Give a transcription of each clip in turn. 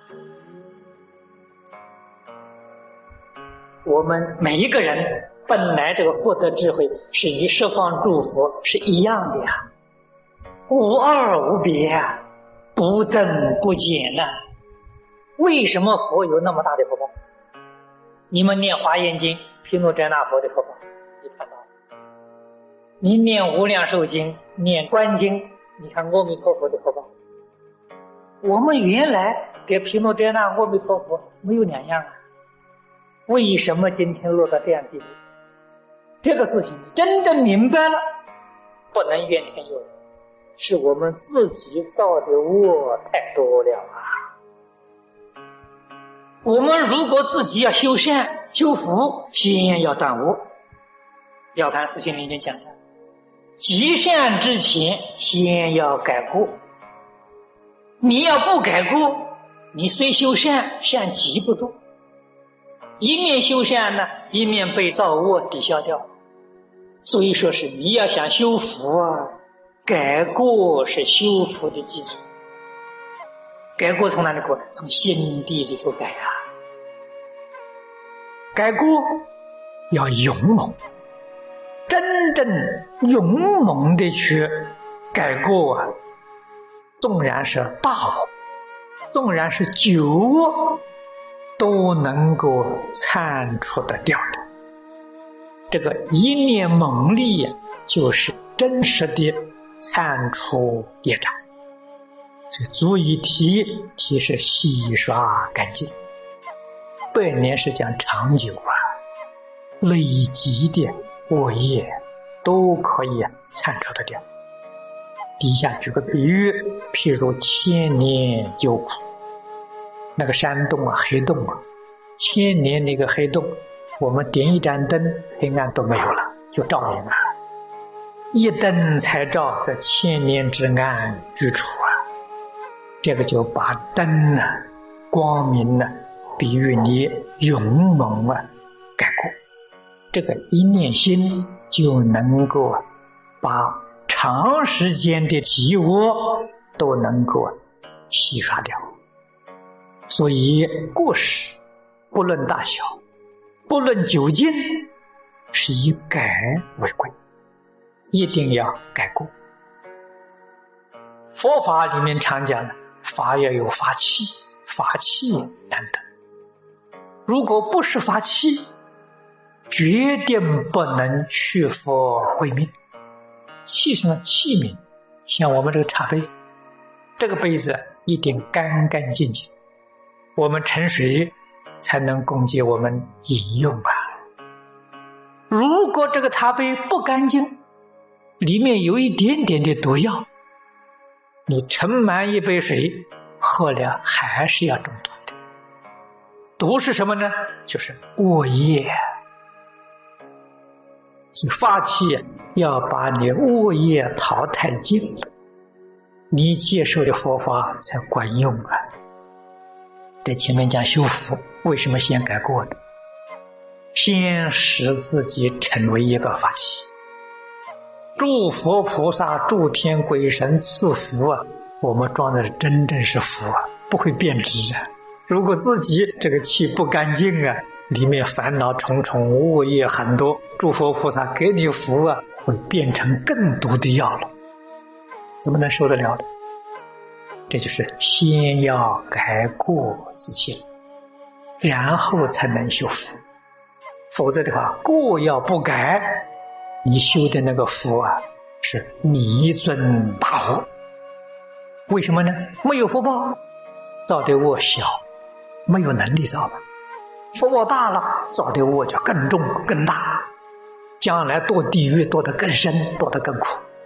我们每一个人本来这个获得智慧是与十方诸佛是一样的呀，无二无别啊，不增不减呐。为什么佛有那么大的福报？你们念华严经，毗卢遮那佛的福报你看到了，你念无量寿经，念观经，你看阿弥陀佛的福报。我们原来跟毗卢遮那阿弥陀佛没有两样啊，为什么今天落到这样地步？这个事情真正明白了，不能怨天尤人，是我们自己造的恶太多了啊。我们如果自己要修善修福，先要断恶。了凡四训里面讲的，积善之前先要改过。你要不改过，你虽修善，善积不住，一面修善呢，一面被造恶抵消掉。所以说是你要想修福啊，改过是修福的基础。改过从哪里过？从心地里头改啊。改过要勇猛，真正勇猛的去改过啊，纵然是大恶，纵然是九恶，都能够铲除得掉的。这个一念猛力就是真实的铲除业障，这足以体是洗刷干净。百年是讲长久啊，累积的恶业都可以铲除得掉。底下举个比喻，譬如千年救苦，那个山洞啊，黑洞啊，千年那个黑洞，我们点一盏灯，黑暗都没有了，就照明了。一灯才照，这千年之暗居处啊。这个就把灯啊、光明啊，比喻你勇猛啊，改过。这个一念心就能够把长时间的积恶都能够洗刷掉。所以过失不论大小，不论久近，是以改为贵，一定要改过。佛法里面常讲的，法要有法器，法器难得。如果不是法器，决定不能续佛慧命。器是呢，器皿，像我们这个茶杯，这个杯子一定干干净净，我们盛水才能供给我们饮用啊。如果这个茶杯不干净，里面有一点点的毒药，你盛满一杯水喝了还是要中毒的。毒是什么呢？就是恶业。所以法器要把你恶业淘汰尽了，你接受的佛法才管用啊。在前面讲修福，为什么先改过呢？先使自己成为一个法器，诸佛菩萨、诸天鬼神赐福啊，我们装的真正是福啊，不会变质啊。如果自己这个气不干净啊，里面烦恼重重，恶业很多，诸佛菩萨给你福啊，会变成更毒的药了，怎么能受得了呢？这就是先要改过自新，然后才能修福。否则的话，过要不改，你修的那个福啊，是弥尊大恶。为什么呢？没有福报，造的恶小，没有能力造了。福报大了，造的恶就更重更大，将来堕地狱堕得更深，堕得更苦。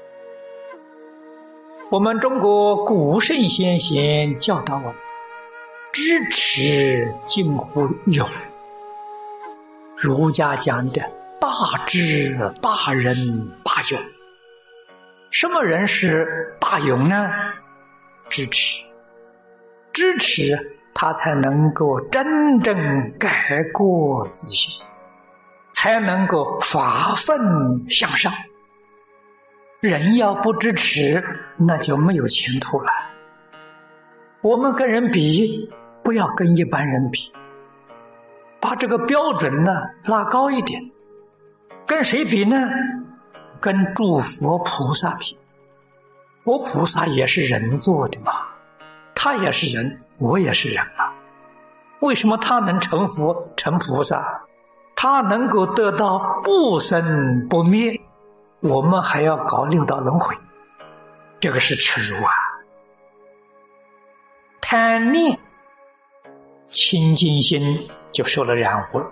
我们中国古圣先贤教导我们，知耻近乎勇。儒家讲的大智大仁大勇。什么人是大勇呢？知耻。知耻他才能够真正改过自新，才能够发奋向上。人要不知耻，那就没有前途了。我们跟人比， 不要跟一般人比，把这个标准呢拉高一点。跟谁比呢？跟诸佛菩萨比。佛菩萨也是人做的嘛，他也是人，我也是人嘛。为什么他能成佛成菩萨？他能够得到不生不灭，我们还要搞六道轮回，这个是耻辱啊！贪念清净心就受了染污了。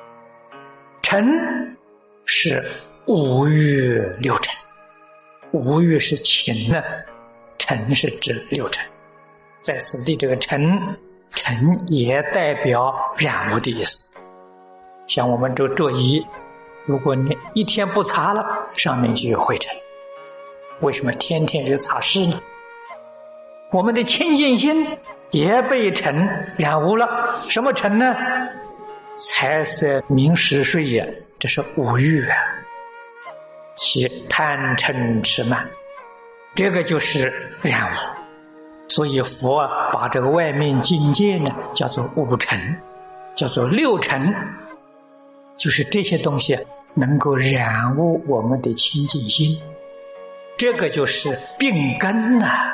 嗔是五欲六尘，五欲是情呢，嗔是指六尘。在此地这个嗔也代表染污的意思。像我们这座椅，如果你一天不擦了，上面就有灰尘。为什么天天有擦拭呢？我们的清净心也被尘染污了。什么尘呢？财色名食睡也，这是五欲啊。其贪嗔痴慢，这个就是染污。所以佛把这个外面境界呢叫做五尘，叫做六尘，就是这些东西能够染污我们的清净心，这个就是病根啊。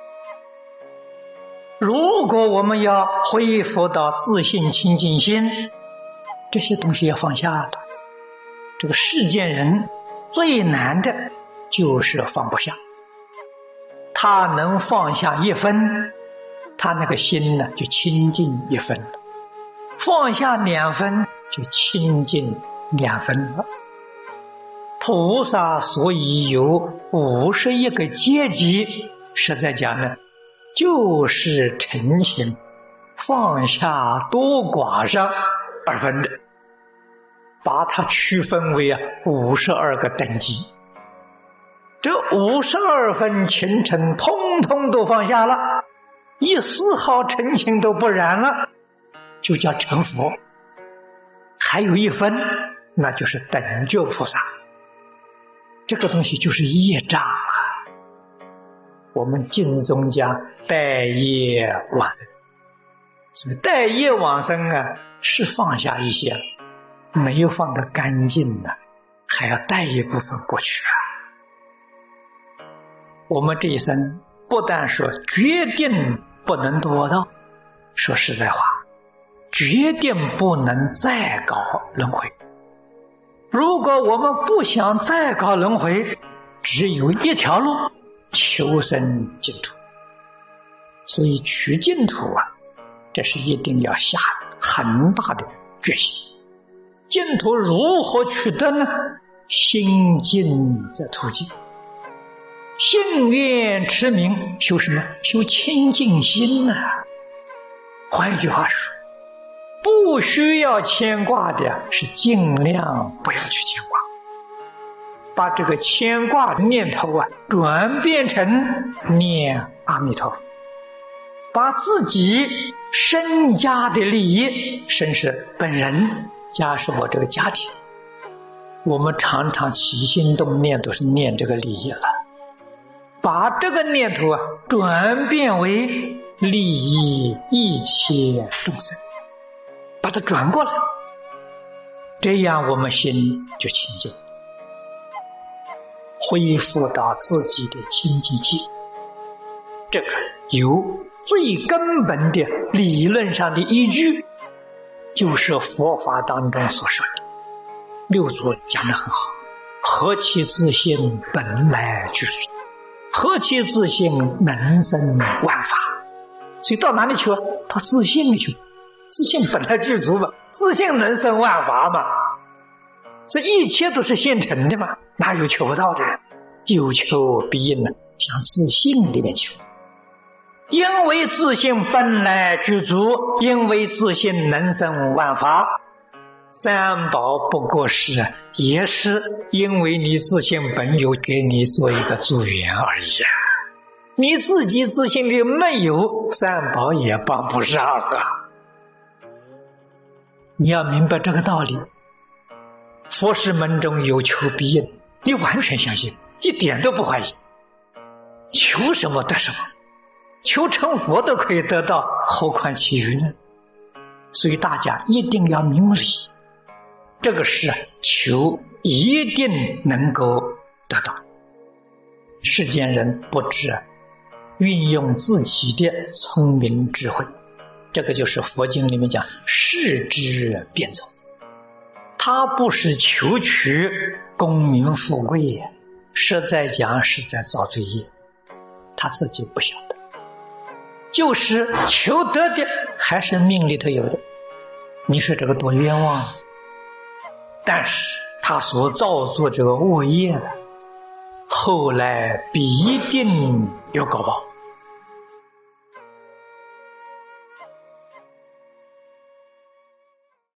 如果我们要恢复到自信清净心，这些东西要放下了。这个世间人最难的就是放不下，他能放下一分，他那个心呢就清净一分了；放下2分，就清净2分了。菩萨所以有51个阶级，实在讲呢，就是诚心放下多寡上而分的，把它区分为52个等级。这52分情尘通通都放下了，一丝毫尘情都不染了，就叫成佛。还有1分，那就是等觉菩萨。这个东西就是业障啊。我们经中讲带业往生，所以带业往生啊，是放下一些，没有放得干净呢，还要带一部分过去啊。我们这一生不但说决定不能堕道，说实在话，决定不能再搞轮回。如果我们不想再搞轮回，只有一条路，求生净土。所以取净土啊，这是一定要下很大的决心。净土如何取得呢？心净则土净。信愿持名，修什么？修清净心啊。换一句话说，不需要牵挂的是尽量不要去牵挂，把这个牵挂的念头啊转变成念阿弥陀佛，把自己身家的利益，身是本人，家是我这个家庭，我们常常起心动念都是念这个利益了，把这个念头啊转变为利益一切众生，把它转过来，这样我们心就清净，恢复到自己的清净心。这个有最根本的理论上的依据，就是佛法当中所说的六祖讲得很好，何其自性本来具足，何其自性能生万法。所以到哪里去？到自性去，自性本来具足嘛，自性能生万法嘛，这一切都是现成的嘛，哪有求不到的？有求必应呢，向自性里面求。因为自性本来具足，因为自性能生万法，三宝不过是也是因为你自性本有，给你做一个助缘而已啊。你自己自性里没有，三宝也帮不上啊。你要明白这个道理，佛事门中有求必应，你完全相信，一点都不怀疑，求什么得什么。 求成佛都可以得到，何况其余呢？所以大家一定要明理，这个是求一定能够得到。世间人不知运用自己的聪明智慧，这个就是佛经里面讲世之变奏。他不是求取功名富贵，实在讲是在造罪业，他自己不晓得，就是求得的还是命里头有的，你说这个多冤枉。但是他所造作这个恶业后来必定有果报。